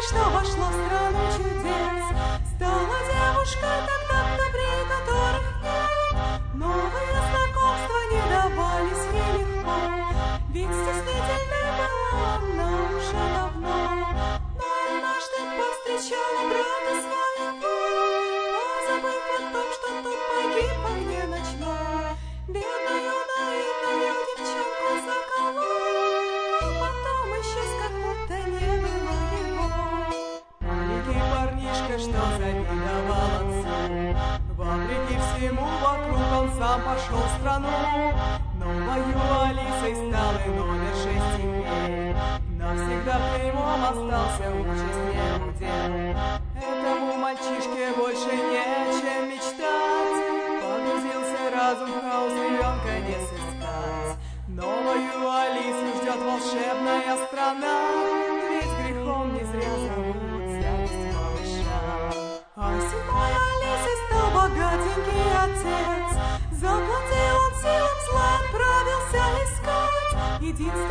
что вошла в страну чудес. Стала девушкой так добрей, которых нет. Новые знакомства не давались ей легко, ведь стеснительной была она уже давно. Но однажды повстречала брата своего, позабыв о том, что тот погиб в огне ночном. Бедную наивную девчонку заколол, а потом исчез, как будто не было его. Маленький парнишка, что завидовал отцу, вопреки всему вокруг он сам пошел в страну. Новою Алисой стал и номер 6 теперь, навсегда клеймом остался, участь не удел. Этому мальчишке больше нечем мечтать, погрузился разум в хаос, ребенка не сыскать. Новою Алису ждет волшебная страна, ведь грехом не зря зовут зависть малыша. А зимой Алисы стал богатенький отец, заплатил он силам зла, отправился искать единственное